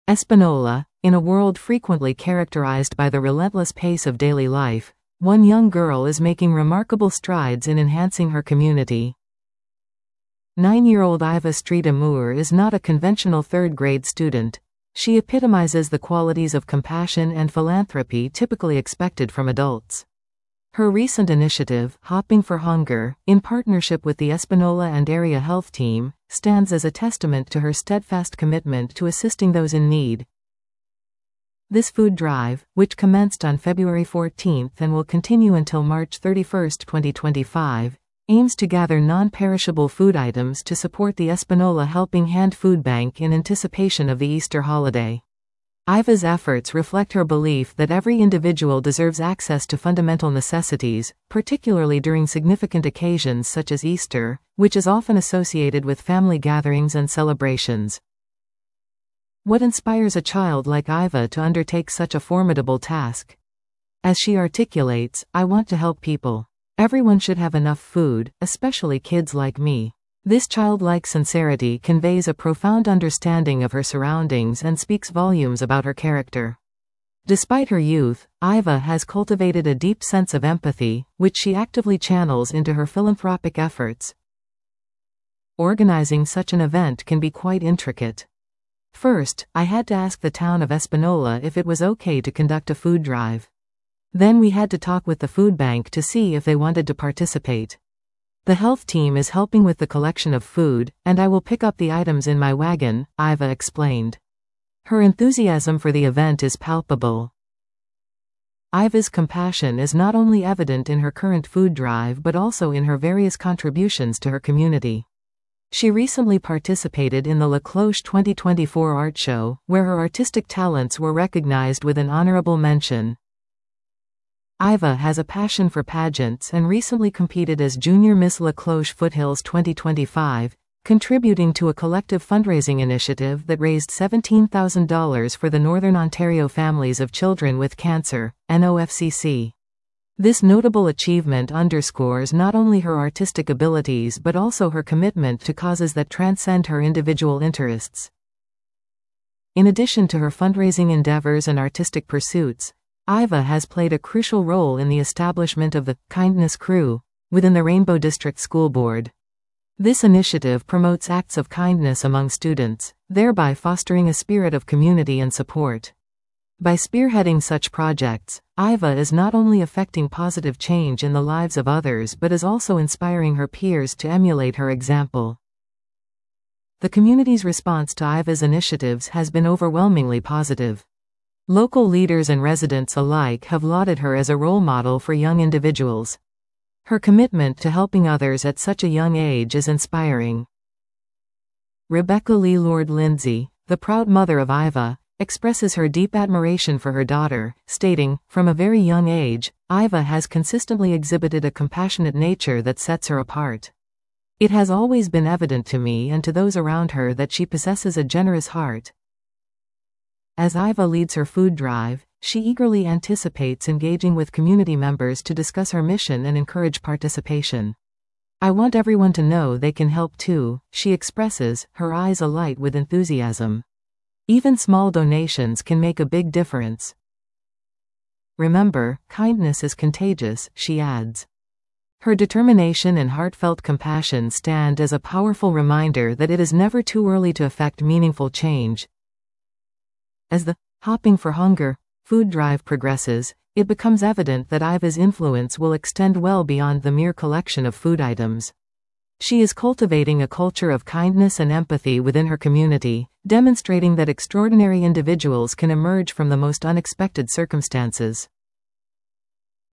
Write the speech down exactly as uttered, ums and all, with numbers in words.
Espanola, in a world frequently characterized by the relentless pace of daily life, one young girl is making remarkable strides in enhancing her community. Nine-year-old Iva Street Amour is not a conventional third-grade student. She epitomizes the qualities of compassion and philanthropy typically expected from adults. Her recent initiative, Hopping for Hunger, in partnership with the Espanola and Area Health Team, stands as a testament to her steadfast commitment to assisting those in need. This food drive, which commenced on February fourteenth and will continue until March thirty-first, twenty twenty-five, aims to gather non-perishable food items to support the Espanola Helping Hand Food Bank in anticipation of the Easter holiday. Iva's efforts reflect her belief that every individual deserves access to fundamental necessities, particularly during significant occasions such as Easter, which is often associated with family gatherings and celebrations. What inspires a child like Iva to undertake such a formidable task? As she articulates, "I want to help people. Everyone should have enough food, especially kids like me." This childlike sincerity conveys a profound understanding of her surroundings and speaks volumes about her character. Despite her youth, Iva has cultivated a deep sense of empathy, which she actively channels into her philanthropic efforts. Organizing such an event can be quite intricate. First, I had to ask the town of Espanola if it was okay to conduct a food drive. Then we had to talk with the food bank to see if they wanted to participate. The health team is helping with the collection of food, and I will pick up the items in my wagon, Iva explained. Her enthusiasm for the event is palpable. Iva's compassion is not only evident in her current food drive but also in her various contributions to her community. She recently participated in the La Cloche twenty twenty-four art show, where her artistic talents were recognized with an honorable mention. Iva has a passion for pageants and recently competed as Junior Miss La Cloche Foothills twenty twenty-five, contributing to a collective fundraising initiative that raised seventeen thousand dollars for the Northern Ontario Families of Children with Cancer, N O F C C. This notable achievement underscores not only her artistic abilities but also her commitment to causes that transcend her individual interests. In addition to her fundraising endeavors and artistic pursuits, Iva has played a crucial role in the establishment of the Kindness Crew within the Rainbow District School Board. This initiative promotes acts of kindness among students, thereby fostering a spirit of community and support. By spearheading such projects, Iva is not only affecting positive change in the lives of others but is also inspiring her peers to emulate her example. The community's response to Iva's initiatives has been overwhelmingly positive. Local leaders and residents alike have lauded her as a role model for young individuals. Her commitment to helping others at such a young age is inspiring. Rebecca Lee Lord Lindsay, the proud mother of Iva, expresses her deep admiration for her daughter, stating, "From a very young age, Iva has consistently exhibited a compassionate nature that sets her apart. It has always been evident to me and to those around her that she possesses a generous heart." As Iva leads her food drive, she eagerly anticipates engaging with community members to discuss her mission and encourage participation. "I want everyone to know they can help too," she expresses, her eyes alight with enthusiasm. Even small donations can make a big difference. "Remember, kindness is contagious," she adds. Her determination and heartfelt compassion stand as a powerful reminder that it is never too early to effect meaningful change. As the Hopping for Hunger food drive progresses, it becomes evident that Iva's influence will extend well beyond the mere collection of food items. She is cultivating a culture of kindness and empathy within her community, demonstrating that extraordinary individuals can emerge from the most unexpected circumstances.